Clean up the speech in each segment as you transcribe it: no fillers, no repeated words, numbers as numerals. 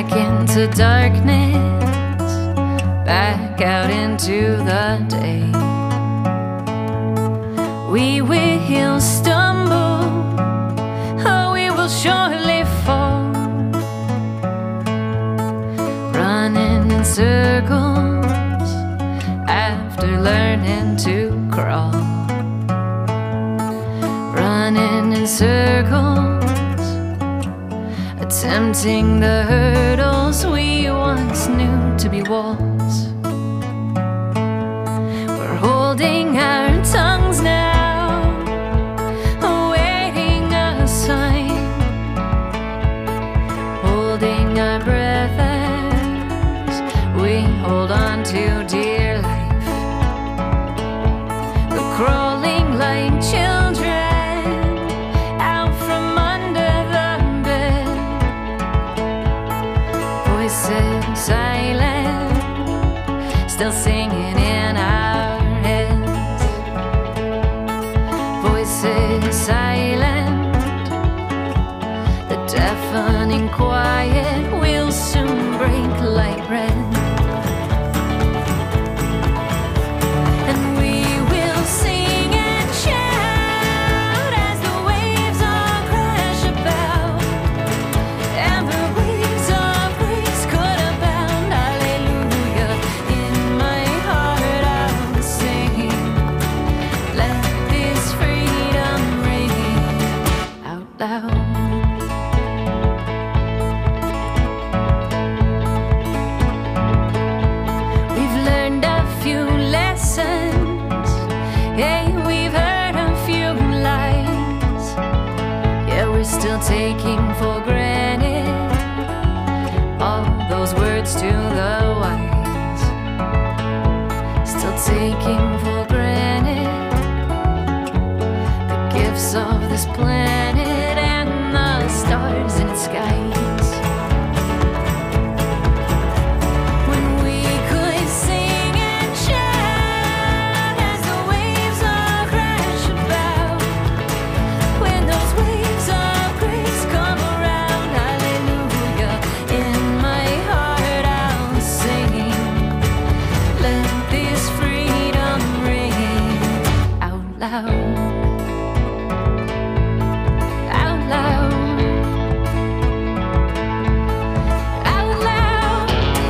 back into darkness, back out into the day. We will stumble, oh, we will surely fall, running in circles after learning to crawl, running in circles, attempting the hurdles we once knew to be walls. We're holding our tongues now, awaiting a sign, holding our breath as we hold on to dear life. We're crawling like children out from under the bed, voices silent, still singing in our heads. Voices silent, the deafening quiet will soon break like bread. And we will sing and shout as the waves all crash about, and the waves of grace could abound. Hallelujah, in my heart I'm singing, let this freedom ring out loud. We've learned a few lessons, hey, we've heard a few lies, yeah, we're still taking for granted all those words to the wise, still taking for granted the gifts of this planet and the stars in its skies. When we could sing and shout as the waves all crash about, when those waves of grace come around. Hallelujah, in my heart I'm singing, let this freedom ring out loud, out loud, out loud.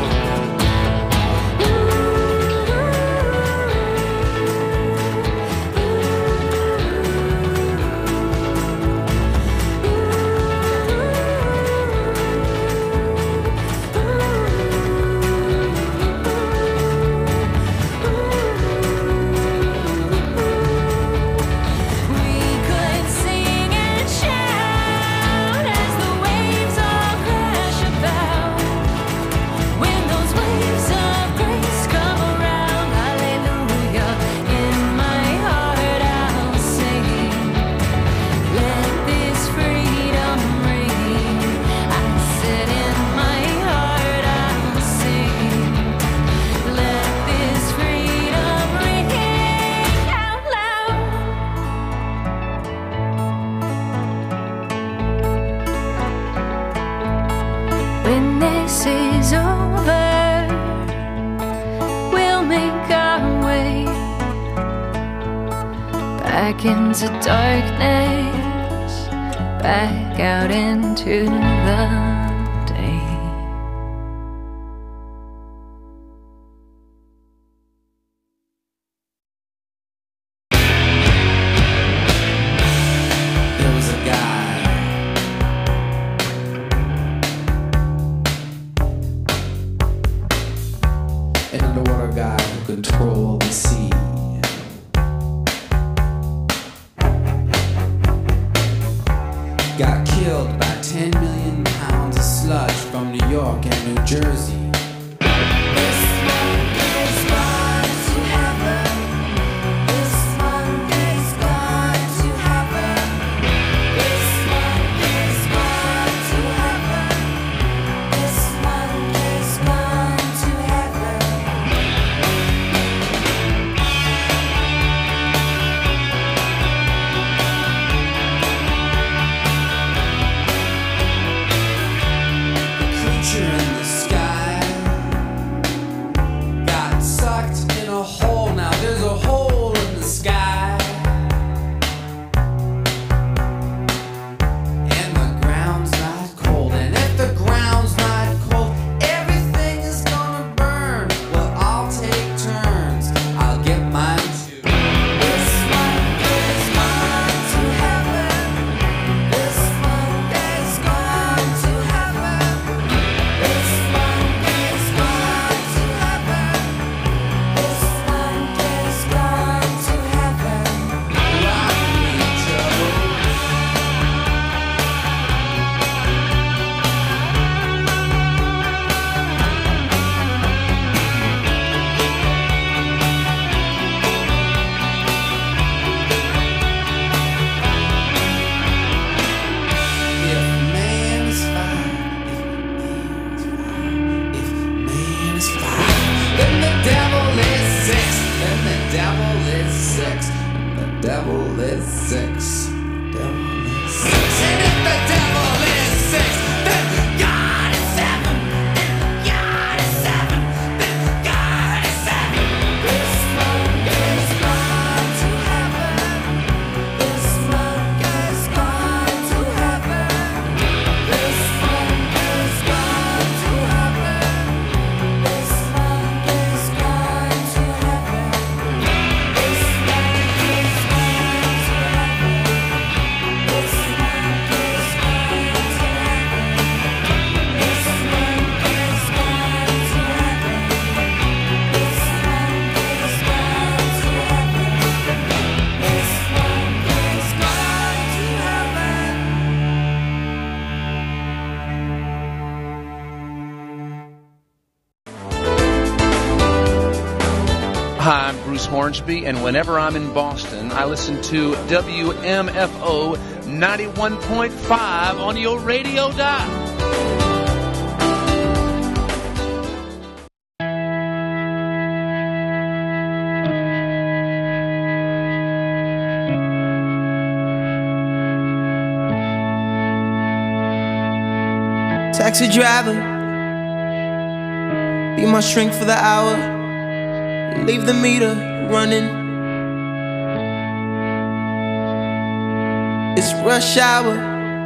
We could sing and shout as the waves all crash about, when those waves of grace come around. Hallelujah, in my heart I'm singing, let this freedom ring. I said in my heart I'm singing, let this freedom ring out loud. When this is over, we'll make our way back into darkness, back out into the day. There was a guy, an underwater guy who controlled the sea. Got killed by 10 million pounds of sludge from New York and New Jersey. Creature in devil is six. Devil is six. And if the devil is six, then God is seven. If God is seven, then God is seven. This monk is gone to heaven. This monk is gone to heaven. This monk is gone to heaven. This monk is gone to heaven. This monk is gone to heaven. This monk is gone to heaven. This monk is gone to heaven. This monk is gone to heaven. This monk is gone to heaven. Hi, I'm Bruce Hornsby, and whenever I'm in Boston, I listen to WMFO 91.5 on your radio dial. Taxi driver, be my shrink for the hour. Leave the meter running. It's rush hour,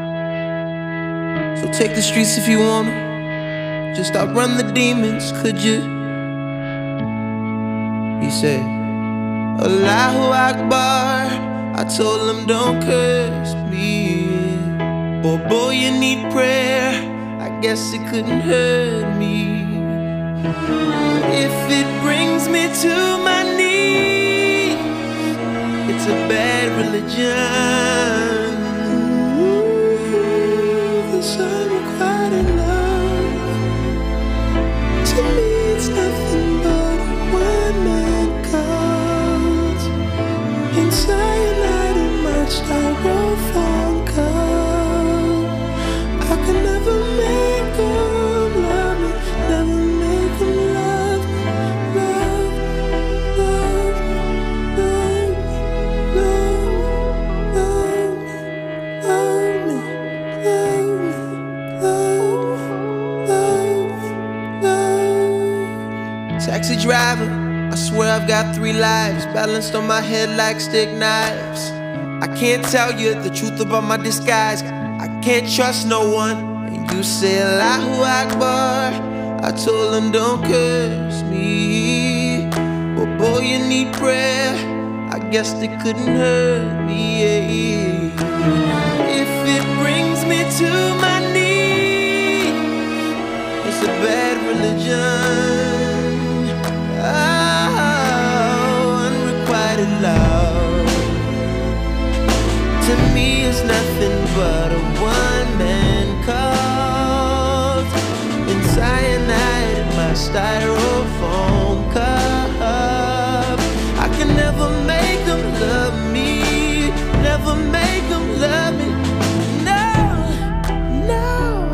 so take the streets if you wanna. Just outrun the demons, could you? He said, Allahu Akbar. I told him don't curse me. Boy, you need prayer. I guess it couldn't hurt me. If it brings me to my knees, it's a bad religion. This unrequited love, to me it's nothing but a one-man cult. In cyanide in my styrofoam cup, I could never make them love me, never make them love me, love, love, love, love, love me, love me, love, love. Taxi driver, I swear I've got 3 lives balanced on my head like stick knives. I can't tell you the truth about my disguise. I can't trust no one. And you say Allahu Akbar. I told him don't curse me. But boy, you need prayer. I guess they couldn't hurt me. If it brings me to my knees, it's a bad religion. Oh, unrequited love, to me it's nothing but a one-man cult. In cyanide in my styrofoam cup, I can never make them love me, never make them love me. No, no,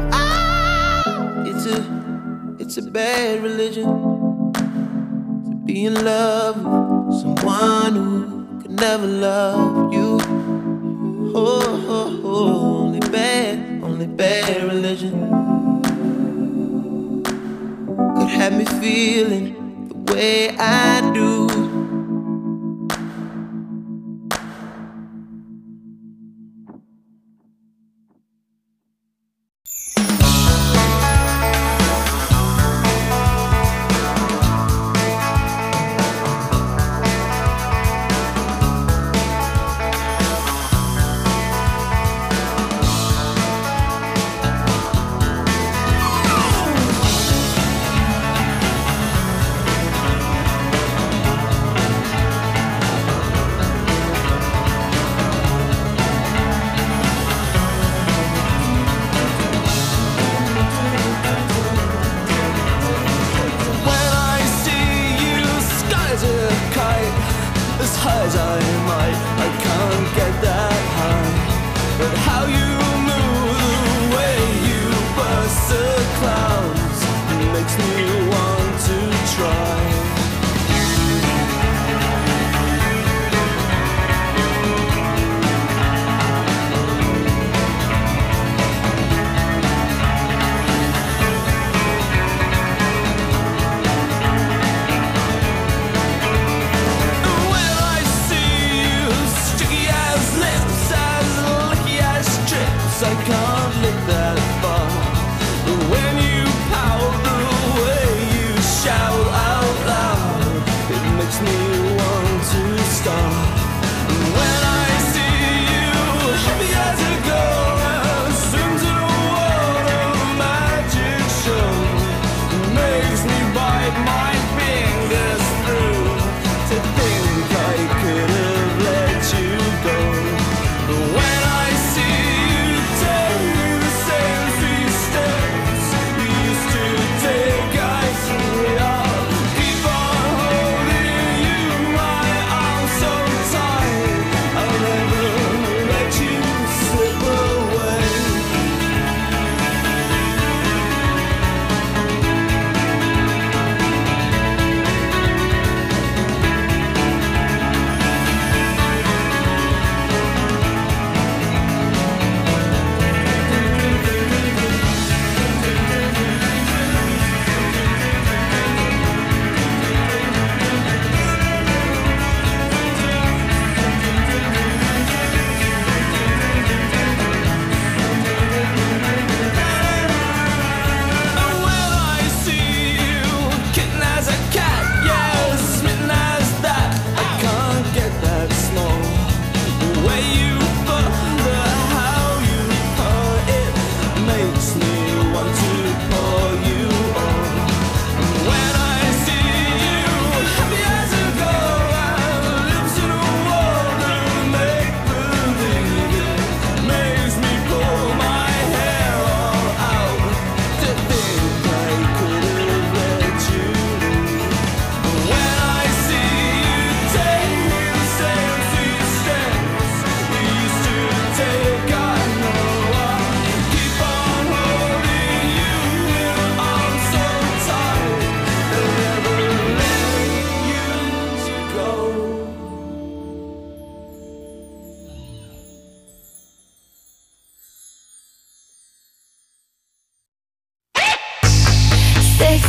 it's a bad religion to be in love with someone who could never love you. Oh, oh, oh, only bad religion could have me feeling the way I do.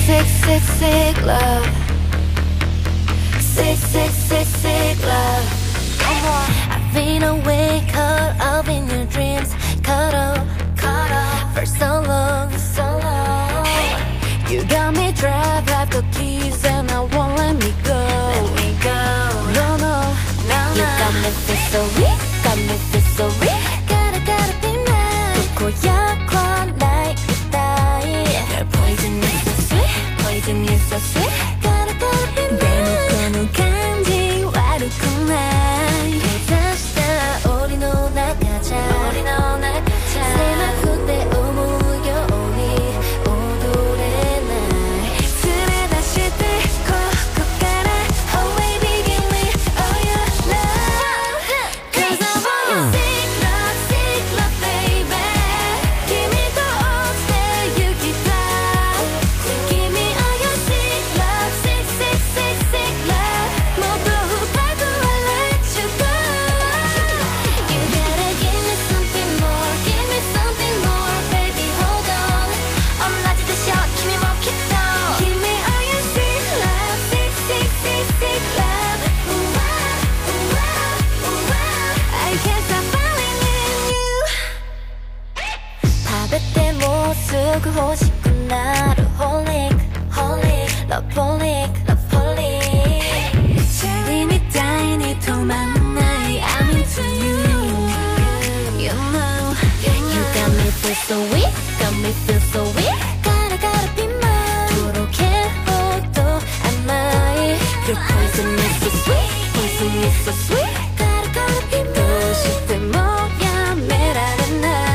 sick, sick, sick love. Sick, sick, sick, sick love. I've been awake, caught up in your dreams. Caught up for so long, so long. You got me trapped, I've got keys and I won't let me go. Let me go. No, no, no, no. You got me feel so weak, got me feel so weak. Gotta be mine. 고약한 like you die. Your poison is so sweet, poison is so sweet. Gotta be mine. 대놓고는 간지와르구나. 다시다 우리 나가자. 쓰고 싶은 나를 holic, loveholic. Teeny tiny 토만 나의 I'm into you. You know, you got me feel so weak, got me feel so weak. Gotta be mine. 도록해도 안 나의 Your poison is so sweet, poison is so sweet. Gotta be mine. 도시 때 뭐야 매라는 날.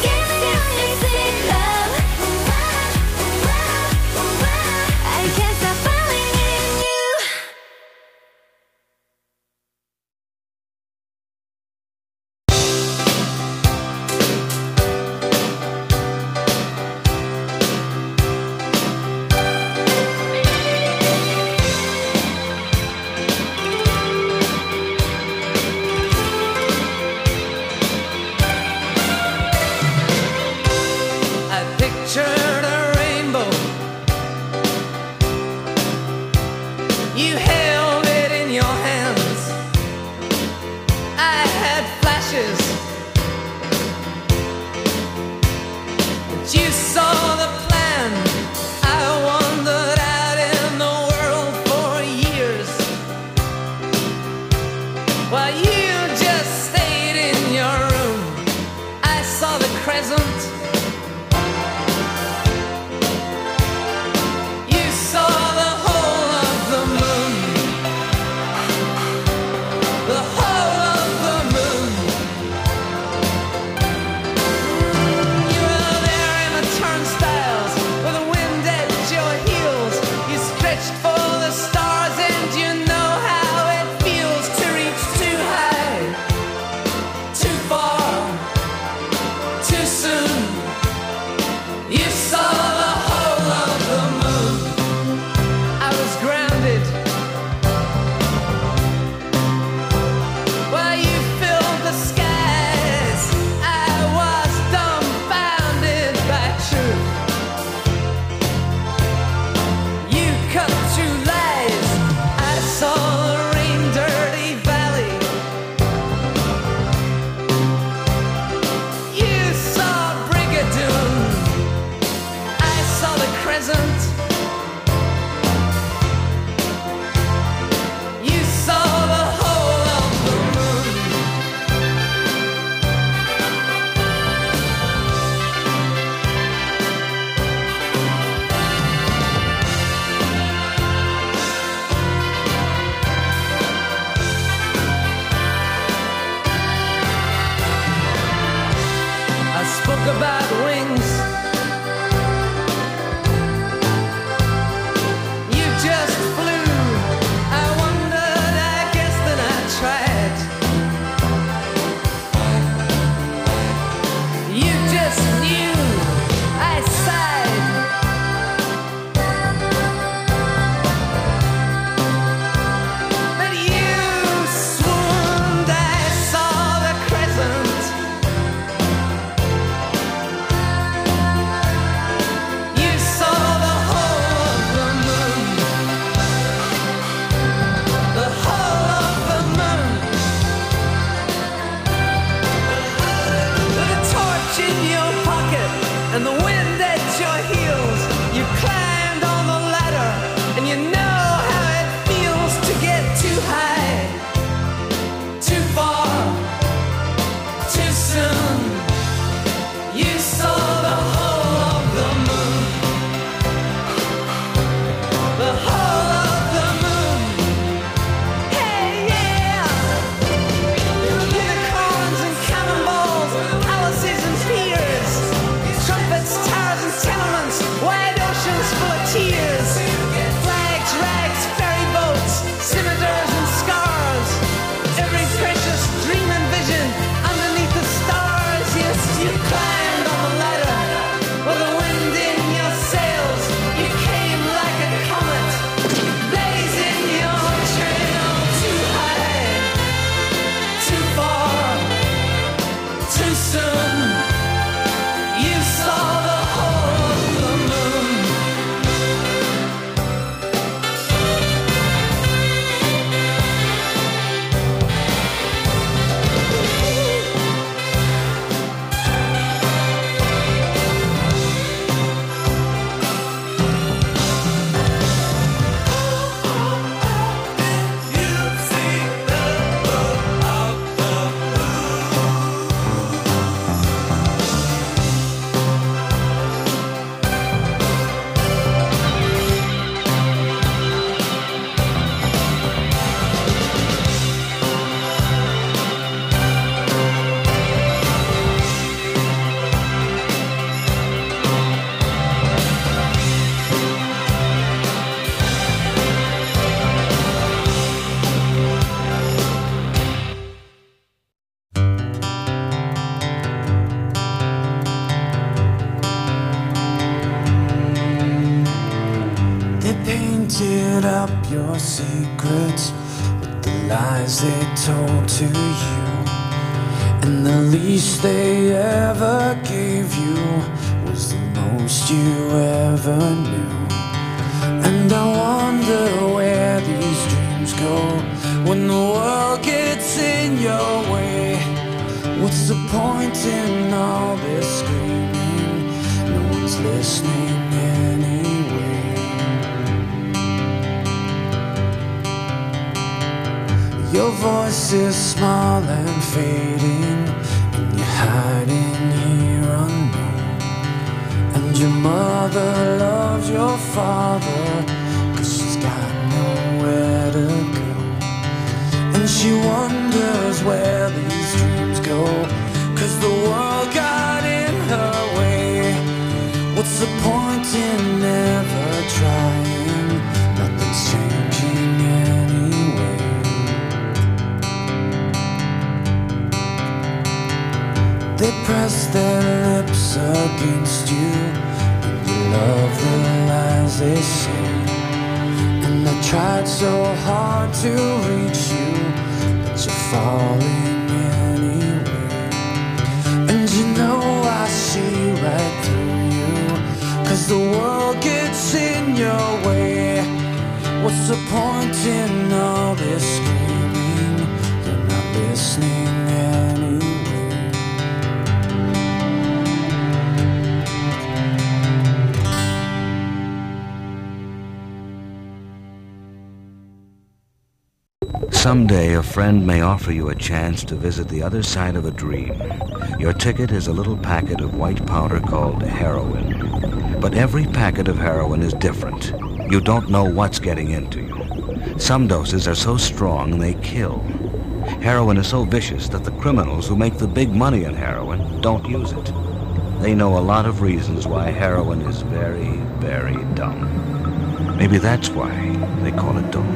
I can't stop painted up your secrets with the lies they told to you, and the least they ever gave you was the most you ever knew. And I wonder where these dreams go when the world gets in your way. What's the point in all this screaming? No one's listening anyway. Your voice is small and fading, and you're hiding here unknown. And your mother loves your father, 'cause she's got nowhere to go. And she wonders where these dreams go, 'cause the world got in her way. What's the point in never trying? Nothing's changing anyway. They press their lips against you, and you love the lies they say. And I tried so hard to reach you, but you're falling anyway. And you know I see right through you, 'cause the world gets in your way. What's the point in all this screaming? You're not listening anyway. Someday a friend may offer you a chance to visit the other side of a dream. Your ticket is a little packet of white powder called heroin. But every packet of heroin is different. You don't know what's getting into you. Some doses are so strong they kill. Heroin is so vicious that the criminals who make the big money in heroin don't use it. They know a lot of reasons why heroin is very, very dumb. Maybe that's why they call it dope.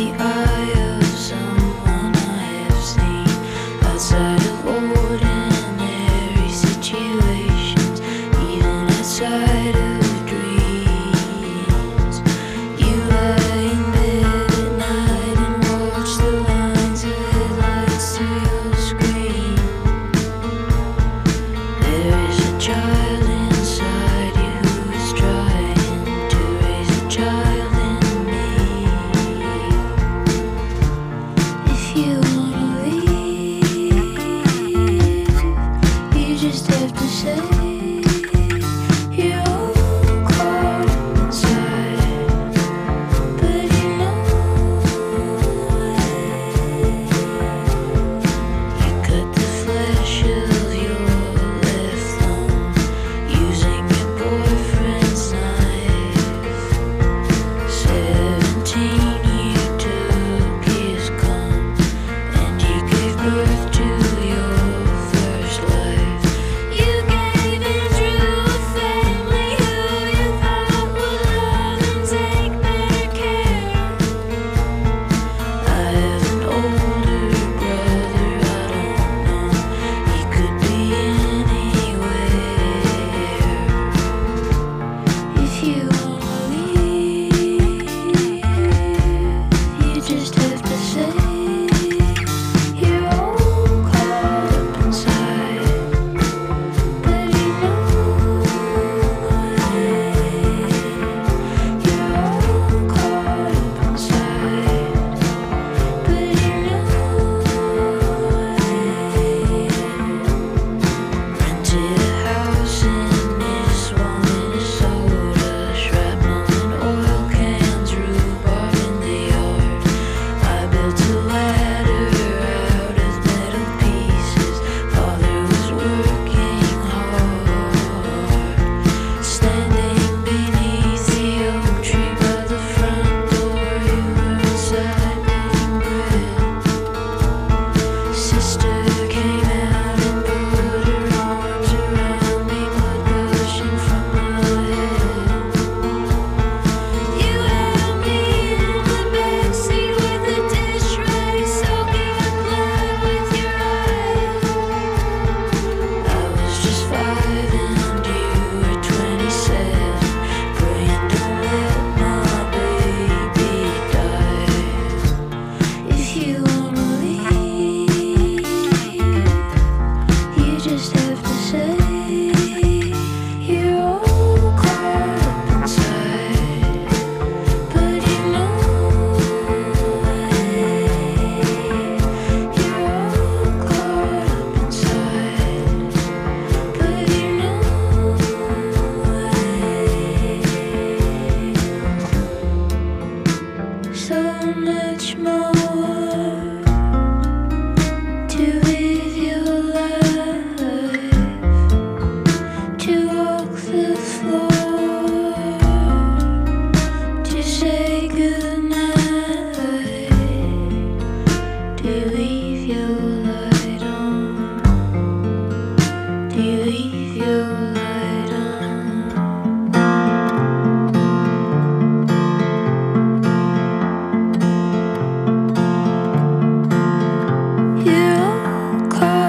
Outside of ordinary live your life, to walk the floor, to say goodnight, to leave your light on, to leave your light on. You're all caught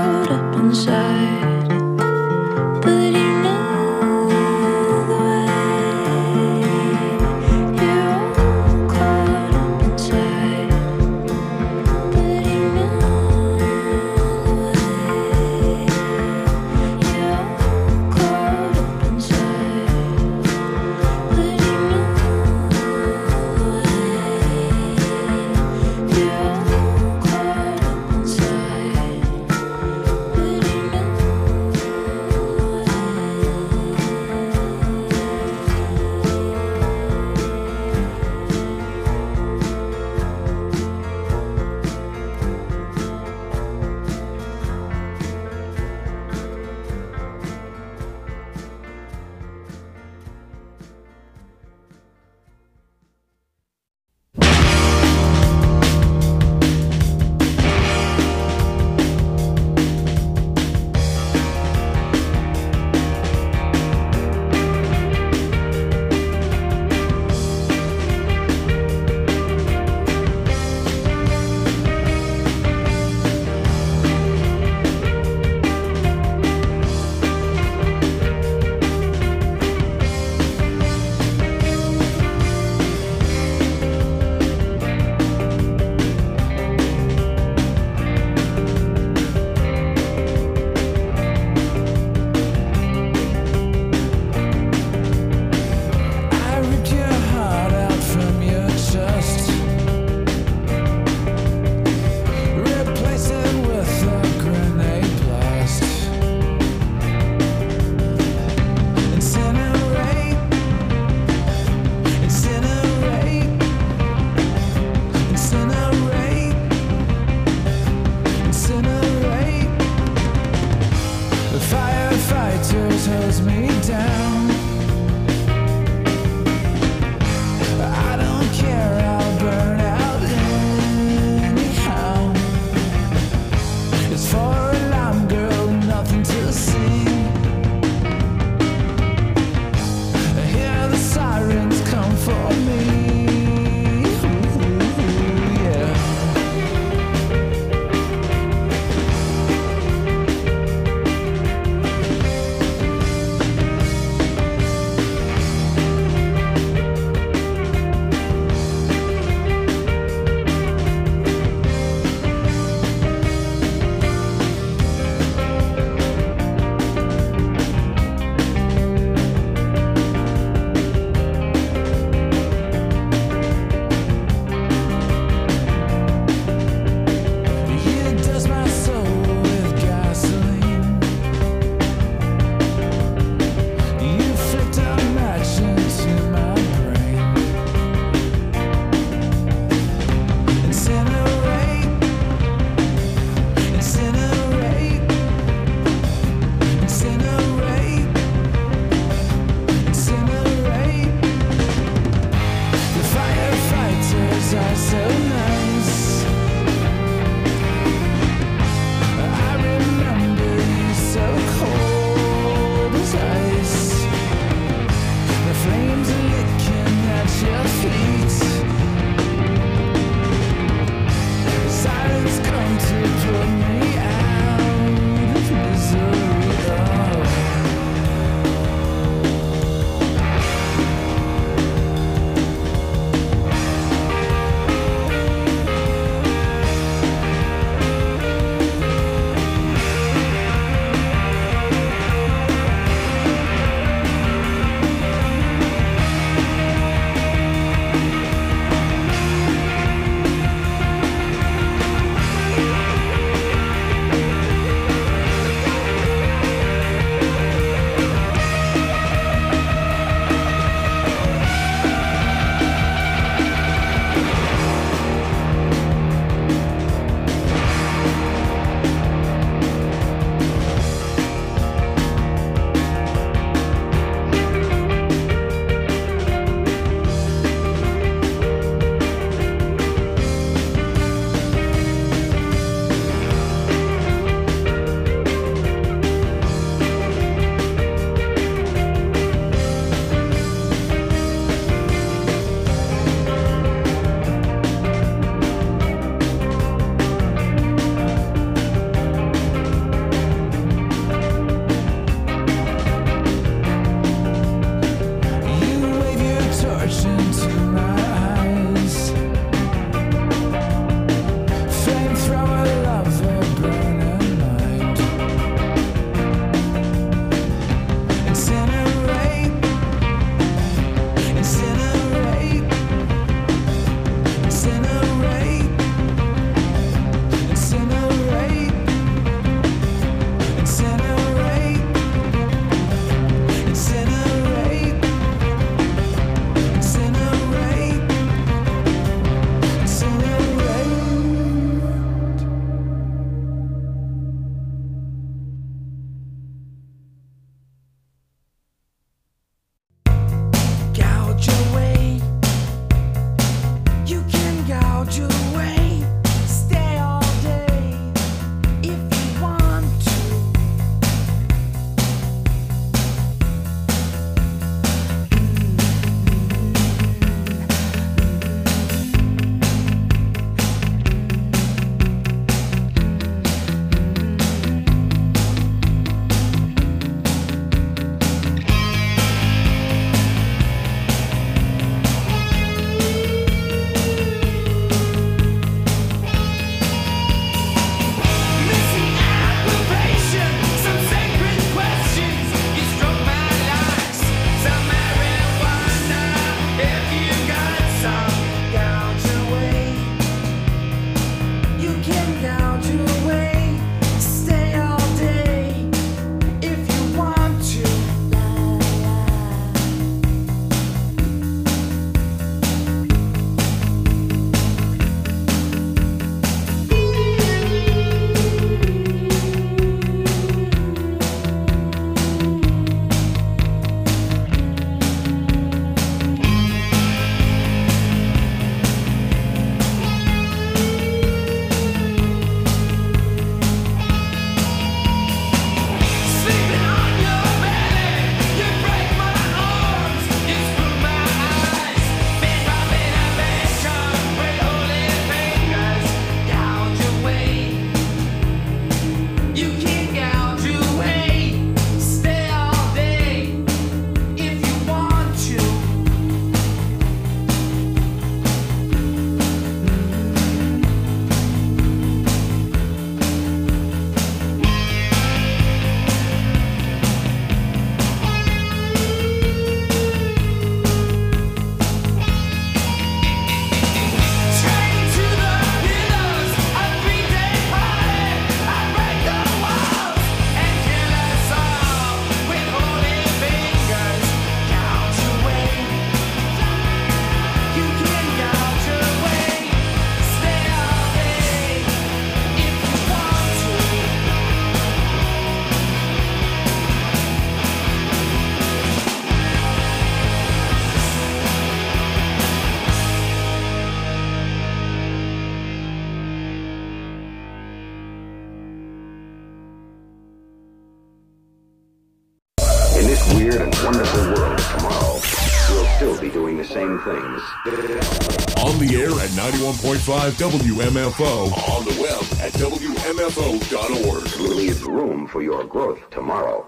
weird and wonderful world of tomorrow, we'll still be doing the same things. On the air at 91.5 WMFO. On the web at WMFO.org. Leave room for your growth tomorrow.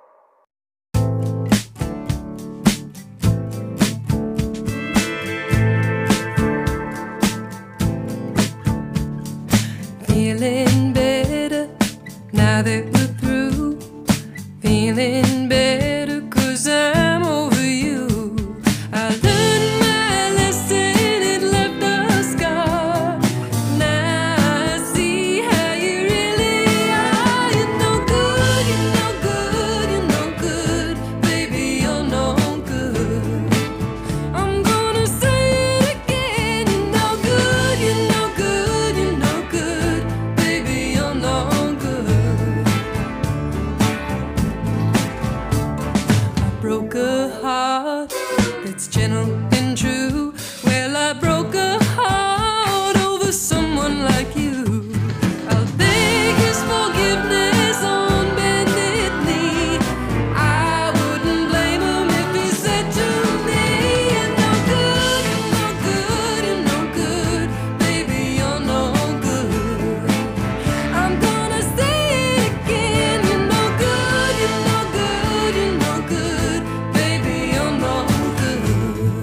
Feeling better now that we're through. Feeling better 'cause I'm over you. I learned my lesson, it left a scar. Now I see how you really are. You're no good, you're no good, you're no good. Baby, you're no good. I'm gonna say it again. You're no good, you're no good, you're no good. Baby, you're no good. I broke a heart that's gentle and true. Well, I broke a heart over someone like you. I'll beg his forgiveness on bended knee. I wouldn't blame him if he said to me, you're no good, you're no good, you're no good. Baby, you're no good. I'm gonna say it again. You're no good, you're no good, you're no good. Baby, you're no good.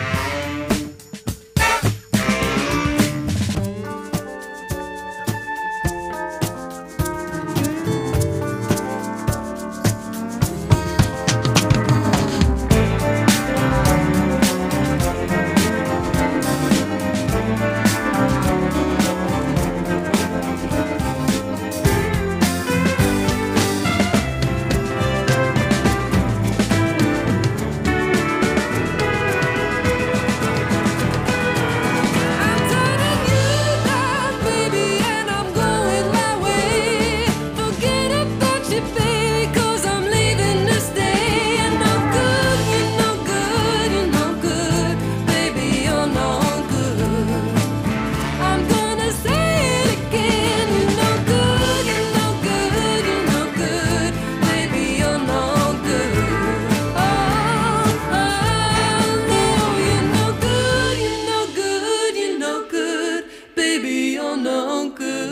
I'm turning you down, baby, and I'm going my way. Forget about you, baby, 'cause I'm leaving to stay. You're no good, you're no good, you're no good. Baby, you're no good. I'm gonna say it again. You're no good, you're no good, you're no good. Baby, you're no good. Oh, no, you're no good, you're no good, you're no good. Baby, you're no good.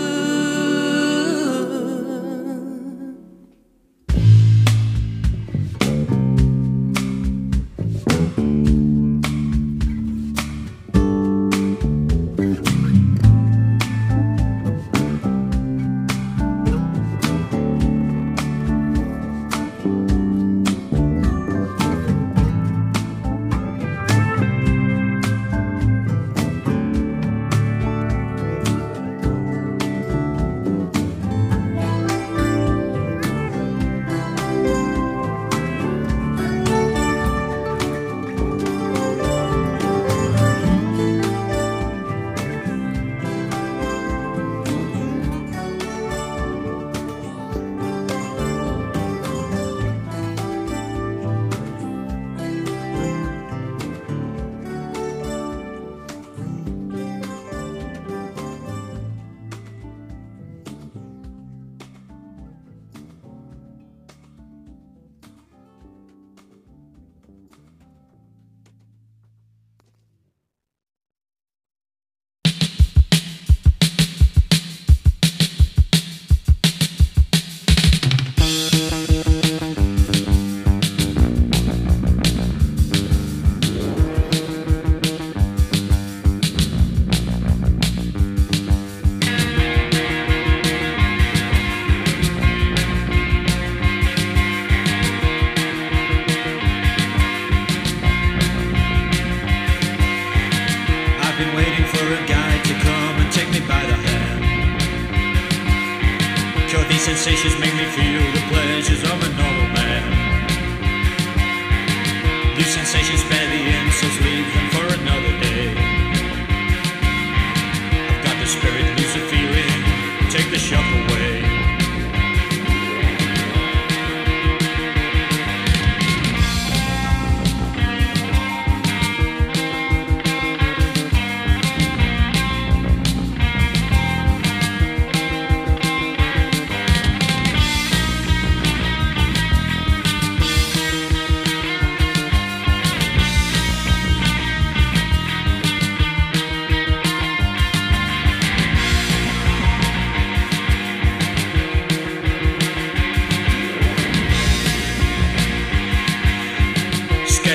I've been waiting for a guy to come and take me by the hand. Sure, these sensations make me feel the pleasures of a normal man. These sensations spare the insults, leave them for another day. I've got the spirit, lose the feeling, take the shock away.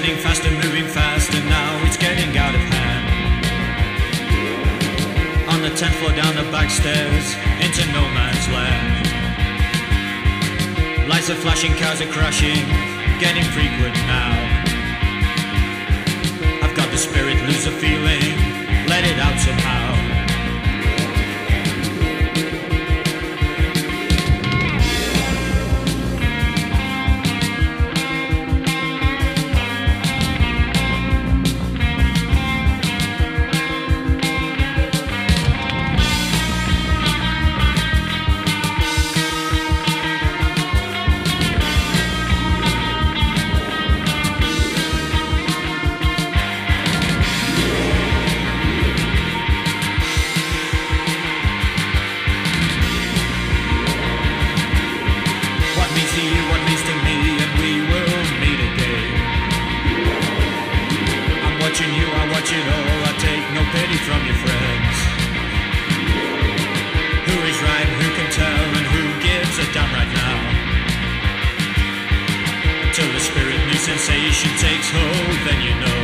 getting faster, moving faster, now it's getting out of hand. On the 10th floor down the back stairs, into no man's land. Lights are flashing, cars are crashing, getting frequent now. I've got the spirit, lose the feeling, let it out somehow. Sensation takes hold, then you know.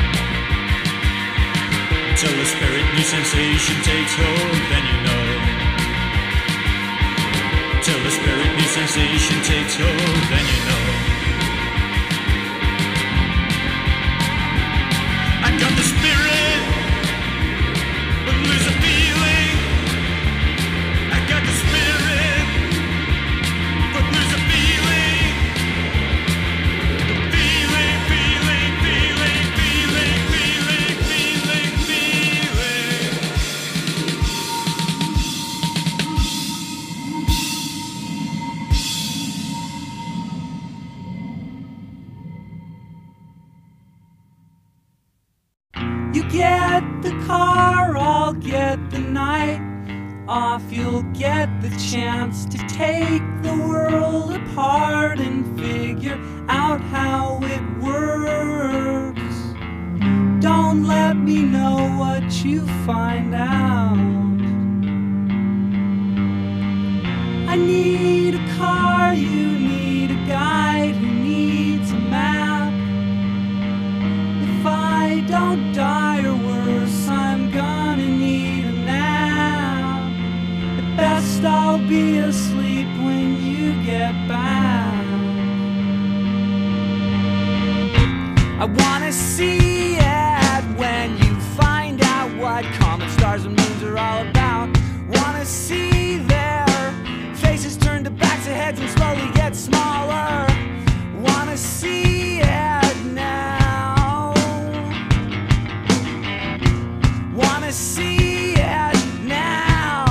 Until the spirit new sensation takes hold, then you know. Till the spirit new sensation takes hold, then you know. I got the spirit, but lose the feeling. I got the spirit, but lose the feeling. Get the car, I'll get the night off. You'll get the chance to take the world apart and figure out how it works. Don't let me know what you find out. I need a car, you need a guide who needs a map. If I don't die or worse, I'm gonna need a nap. At best I'll be asleep when you get back. I wanna see it when you find out what comets, stars and moons are all about. Wanna see their faces turn to backs of heads and slowly get smaller. Wanna see it now. Wanna see it now.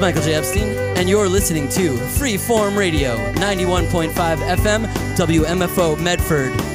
Michael J. Epstein, and you're listening to Freeform Radio, 91.5 FM, WMFO Medford.